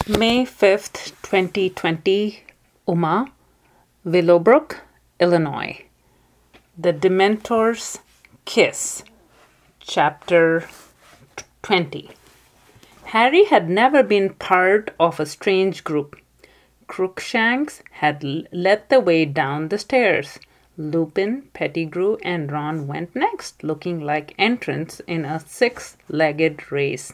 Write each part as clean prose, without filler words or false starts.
May 5th, 2020, Uma, Willowbrook, Illinois. The Dementor's Kiss, Chapter 20. Harry had never been part of a strange group. Crookshanks had led the way down the stairs. Lupin, Pettigrew, and Ron went next, looking like entrants in a six-legged race.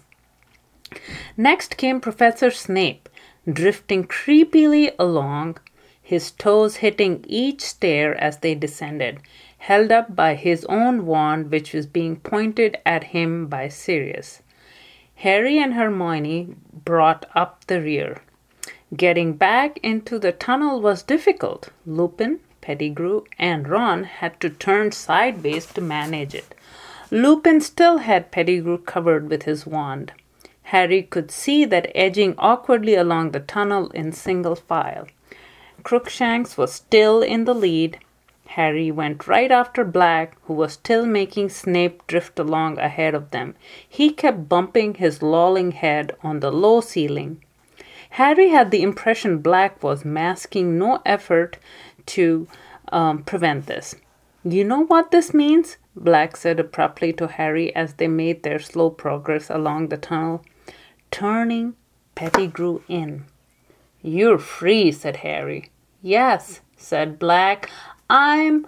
Next came Professor Snape, drifting creepily along, his toes hitting each stair as they descended, held up by his own wand which was being pointed at him by Sirius. Harry and Hermione brought up the rear. Getting back into the tunnel was difficult. Lupin, Pettigrew, and Ron had to turn sideways to manage it. Lupin still had Pettigrew covered with his wand. Harry could see that edging awkwardly along the tunnel in single file. Crookshanks was still in the lead. Harry went right after Black, who was still making Snape drift along ahead of them. He kept bumping his lolling head on the low ceiling. Harry had the impression Black was masking no effort to prevent this. "You know what this means?" Black said abruptly to Harry as they made their slow progress along the tunnel. "Turning Pettigrew in." "You're free," said Harry. "Yes," said Black. I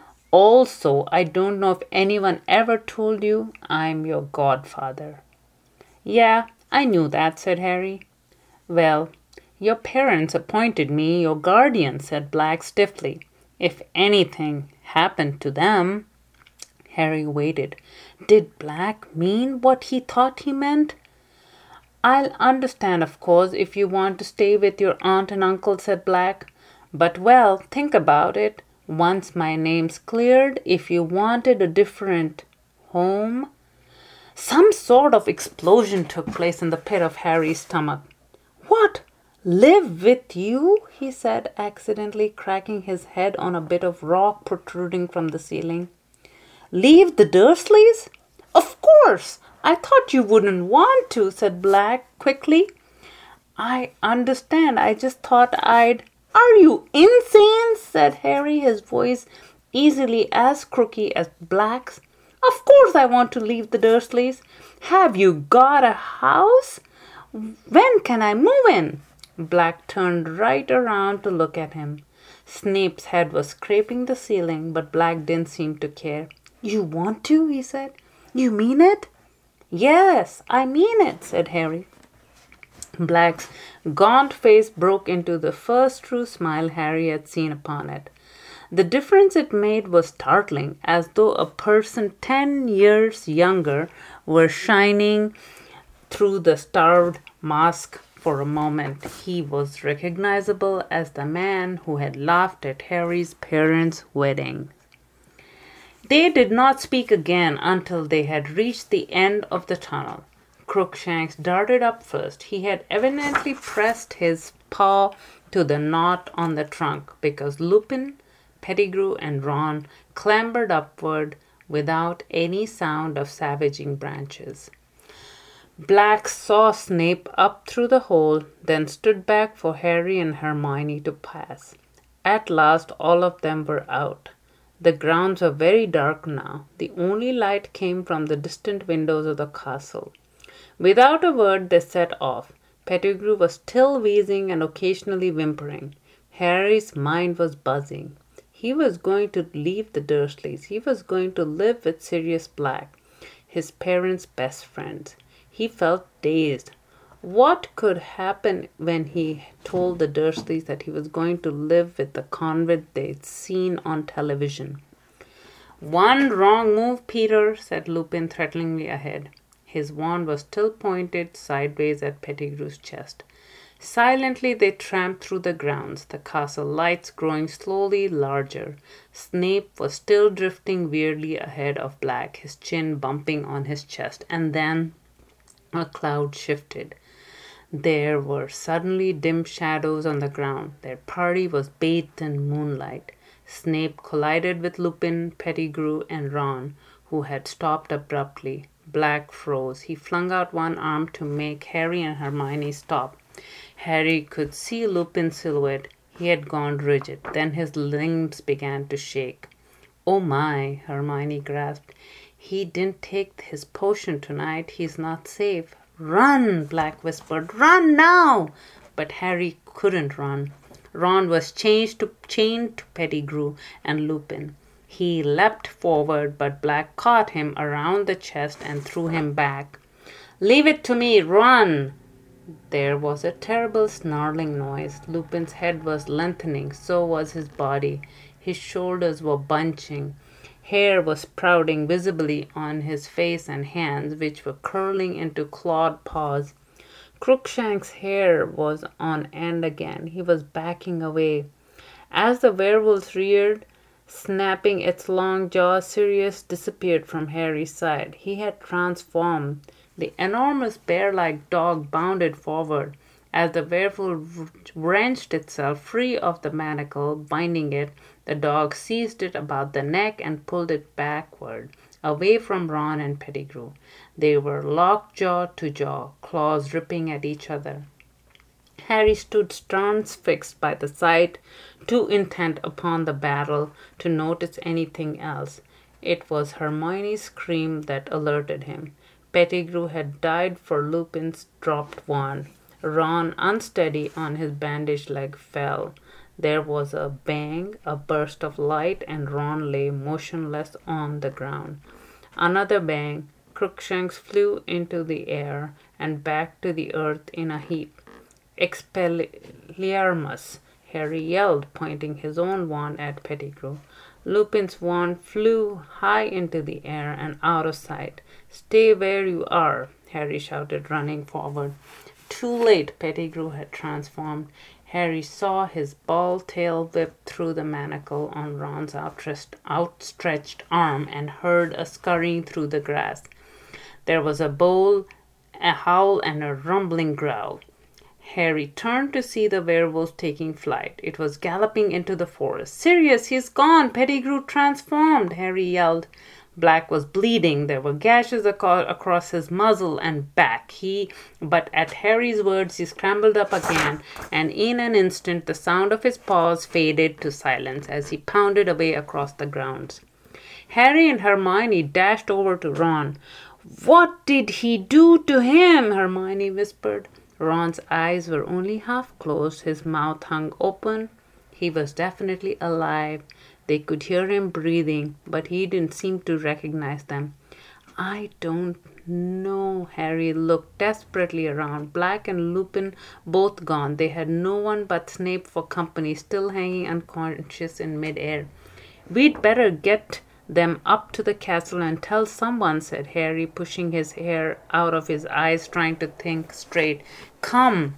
don't know if anyone ever told you, I'm your godfather." "Yeah, I knew that," said Harry. "Well, your parents appointed me your guardian," said Black stiffly. "If anything happened to them." Harry waited. Did Black mean what he thought he meant? "I'll understand, of course, if you want to stay with your aunt and uncle," said Black. "But, well, think about it. Once my name's cleared, if you wanted a different home..." Some sort of explosion took place in the pit of Harry's stomach. "What? Live with you?" he said, accidentally cracking his head on a bit of rock protruding from the ceiling. "Leave the Dursleys? Of course! I thought you wouldn't want to," said Black quickly. "I understand. I just thought I'd..." "Are you insane?" said Harry, his voice easily as crooked as Black's. "Of course I want to leave the Dursleys. Have you got a house? When can I move in?" Black turned right around to look at him. Snape's head was scraping the ceiling, but Black didn't seem to care. "You want to?" he said. "You mean it?" "Yes, I mean it," said Harry. Black's gaunt face broke into the first true smile Harry had seen upon it. The difference it made was startling, as though a person 10 years younger were shining through the starved mask. For a moment, he was recognizable as the man who had laughed at Harry's parents' wedding. They did not speak again until they had reached the end of the tunnel. Crookshanks darted up first. He had evidently pressed his paw to the knot on the trunk because Lupin, Pettigrew, and Ron clambered upward without any sound of savaging branches. Black saw Snape up through the hole, then stood back for Harry and Hermione to pass. At last all of them were out. The grounds were very dark now. The only light came from the distant windows of the castle. Without a word they set off. Pettigrew was still wheezing and occasionally whimpering. Harry's mind was buzzing. He was going to leave the Dursleys. He was going to live with Sirius Black, his parents' best friends. He felt dazed. What could happen when he told the Dursleys that he was going to live with the convict they'd seen on television? "One wrong move, Peter," said Lupin threateningly ahead. His wand was still pointed sideways at Pettigrew's chest. Silently they tramped through the grounds, the castle lights growing slowly larger. Snape was still drifting weirdly ahead of Black, his chin bumping on his chest, and then a cloud shifted. There were suddenly dim shadows on the ground. Their party was bathed in moonlight. Snape collided with Lupin, Pettigrew, and Ron, who had stopped abruptly. Black froze. He flung out one arm to make Harry and Hermione stop. Harry could see Lupin's silhouette. He had gone rigid. Then his limbs began to shake. "Oh my," Hermione gasped. "He didn't take his potion tonight. He's not safe." "Run!" Black whispered. "Run now!" But Harry couldn't run. Ron was chained to Pettigrew and Lupin. He leapt forward, but Black caught him around the chest and threw him back. "Leave it to me! Run!" There was a terrible snarling noise. Lupin's head was lengthening, so was his body. His shoulders were bunching. Hair was sprouting visibly on his face and hands, which were curling into clawed paws. Crookshank's hair was on end again. He was backing away. As the werewolf reared, snapping its long jaws, Sirius disappeared from Harry's side. He had transformed. The enormous bear-like dog bounded forward. As the werewolf wrenched itself free of the manacle binding it, the dog seized it about the neck and pulled it backward, away from Ron and Pettigrew. They were locked jaw to jaw, claws ripping at each other. Harry stood transfixed by the sight, too intent upon the battle to notice anything else. It was Hermione's scream that alerted him. Pettigrew had died for Lupin's dropped wand. Ron, unsteady on his bandaged leg, fell. There was a bang, a burst of light, and Ron lay motionless on the ground. Another bang. Crookshanks flew into the air and back to the earth in a heap. "Expelliarmus!" Harry yelled, pointing his own wand at Pettigrew. Lupin's wand flew high into the air and out of sight. "Stay where you are!" Harry shouted, running forward. Too late. Pettigrew had transformed. Harry saw his bald tail whip through the manacle on Ron's outstretched arm and heard a scurrying through the grass. There was a howl, and a rumbling growl. Harry turned to see the werewolf taking flight. It was galloping into the forest. "Sirius, he's gone! Pettigrew transformed!" Harry yelled. Black was bleeding. There were gashes across his muzzle and back. But at Harry's words, he scrambled up again, and in an instant the sound of his paws faded to silence as he pounded away across the grounds. Harry and Hermione dashed over to Ron. "What did he do to him?" Hermione whispered. Ron's eyes were only half closed. His mouth hung open. He was definitely alive. They could hear him breathing, but he didn't seem to recognize them. "I don't know." Harry looked desperately around. Black and Lupin both gone. They had no one but Snape for company, still hanging unconscious in mid-air. "We'd better get them up to the castle and tell someone," said Harry, pushing his hair out of his eyes, trying to think straight. "Come!"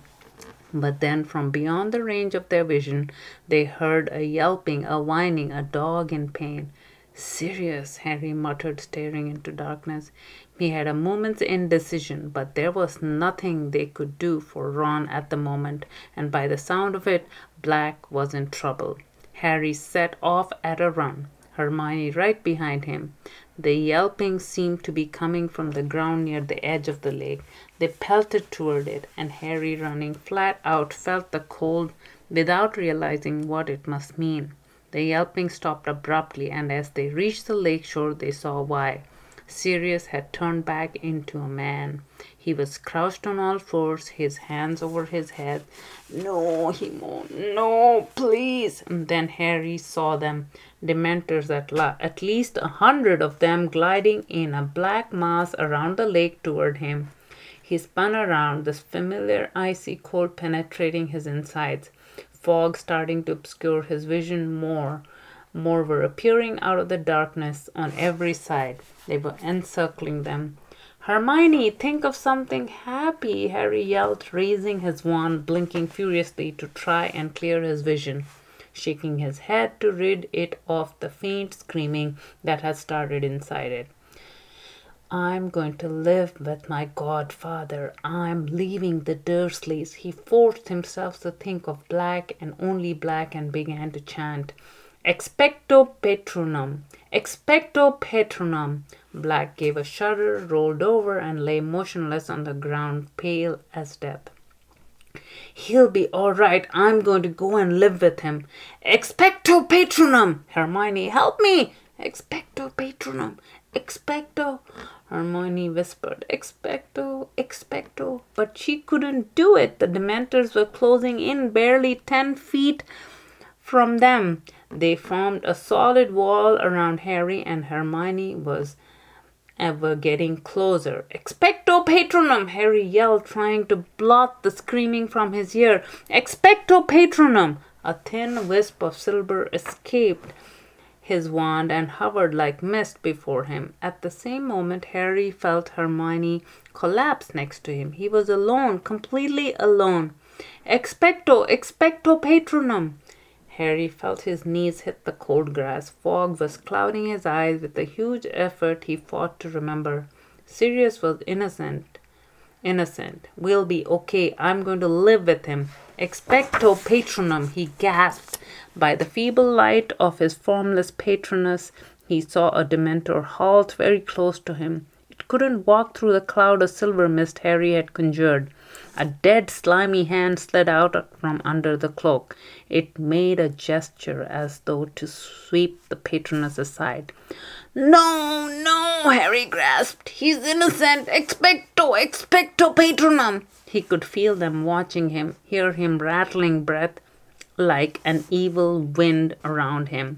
But then, from beyond the range of their vision, they heard a yelping, a whining, a dog in pain. "Sirius," Harry muttered, staring into darkness. He had a moment's indecision, but there was nothing they could do for Ron at the moment, and by the sound of it, Black was in trouble. Harry set off at a run, Hermione right behind him. The yelping seemed to be coming from the ground near the edge of the lake. They pelted toward it, and Harry, running flat out, felt the cold without realizing what it must mean. The yelping stopped abruptly, and as they reached the lake shore, they saw why. Sirius had turned back into a man. He was crouched on all fours, his hands over his head. "No," he moaned. "No, please." And then Harry saw them, Dementors at least 100 of them, gliding in a black mass around the lake toward him. He spun around, this familiar icy cold penetrating his insides. Fog starting to obscure his vision more. More were appearing out of the darkness on every side. They were encircling them. "Hermione, think of something happy," Harry yelled, raising his wand, blinking furiously to try and clear his vision, shaking his head to rid it of the faint screaming that had started inside it. "I'm going to live with my godfather. I'm leaving the Dursleys." He forced himself to think of Black and only Black and began to chant, "Expecto Patronum! Expecto Patronum!" Black gave a shudder, rolled over, and lay motionless on the ground, pale as death. He'll be all right. I'm going to go and live with him. Expecto Patronum! Hermione, help me! Expecto Patronum! Expecto! Hermione whispered, Expecto, expecto. But she couldn't do it. The Dementors were closing in, barely 10 feet from them. They formed a solid wall around Harry, and Hermione was ever getting closer. Expecto Patronum! Harry yelled, trying to blot the screaming from his ear. Expecto Patronum! A thin wisp of silver escaped his wand and hovered like mist before him. At the same moment, Harry felt Hermione collapse next to him. He was alone, completely alone. Expecto, expecto Patronum! Harry felt his knees hit the cold grass. Fog was clouding his eyes. With a huge effort, he fought to remember. Sirius was innocent. Innocent. We'll be okay. I'm going to live with him. Expecto Patronum, he gasped. By the feeble light of his formless patroness, he saw a Dementor halt very close to him. It couldn't walk through the cloud of silver mist Harry had conjured. A dead, slimy hand slid out from under the cloak. It made a gesture as though to sweep the patroness aside. No, no, Harry grasped. He's innocent. Expecto, expecto Patronum. He could feel them watching him, hear him rattling breath like an evil wind around him.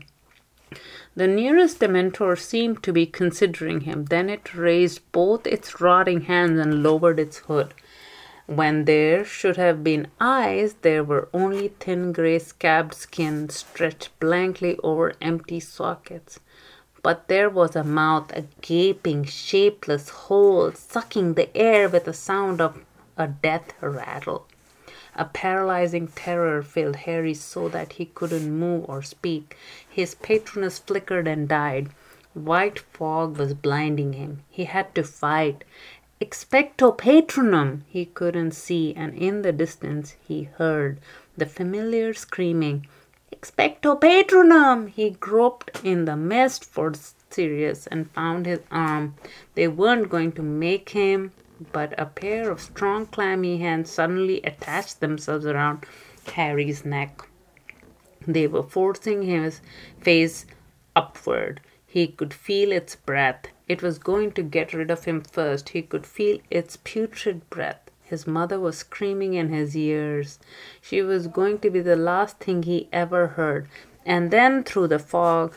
The nearest Dementor seemed to be considering him. Then it raised both its rotting hands and lowered its hood. When there should have been eyes, there were only thin gray scabbed skin stretched blankly over empty sockets. But there was a mouth, a gaping, shapeless hole, sucking the air with the sound of a death rattle. A paralyzing terror filled Harry so that he couldn't move or speak. His patroness flickered and died. White fog was blinding him. He had to fight. Expecto Patronum! He couldn't see, and in the distance he heard the familiar screaming. Expecto Patronum! He groped in the mist for Sirius and found his arm. They weren't going to make him, but a pair of strong, clammy hands suddenly attached themselves around Harry's neck. They were forcing his face upward. He could feel its breath. It was going to get rid of him first. He could feel its putrid breath. His mother was screaming in his ears. She was going to be the last thing he ever heard. And then through the fog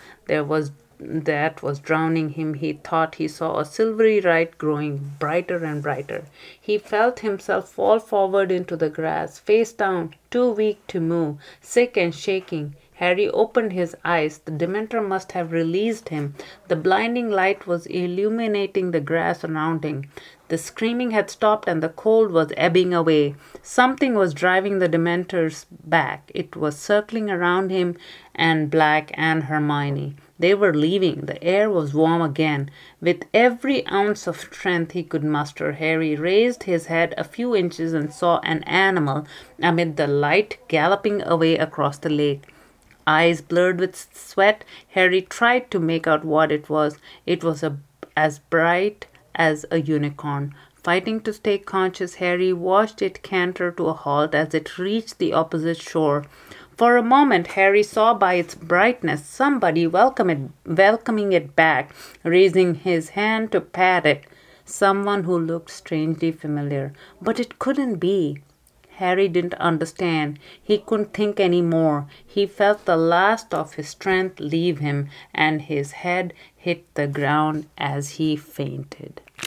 that was drowning him, he thought he saw a silvery light growing brighter and brighter. He felt himself fall forward into the grass, face down, too weak to move, sick and shaking. Harry opened his eyes. The Dementor must have released him. The blinding light was illuminating the grass around him. The screaming had stopped and the cold was ebbing away. Something was driving the Dementors back. It was circling around him and Black and Hermione. They were leaving. The air was warm again. With every ounce of strength he could muster, Harry raised his head a few inches and saw an animal amid the light galloping away across the lake. Eyes blurred with sweat, Harry tried to make out what it was. It was as bright as a unicorn. Fighting to stay conscious, Harry watched it canter to a halt as it reached the opposite shore. For a moment, Harry saw by its brightness somebody welcoming it back, raising his hand to pat it. Someone who looked strangely familiar. But it couldn't be. Harry didn't understand. He couldn't think any more. He felt the last of his strength leave him, and his head hit the ground as he fainted.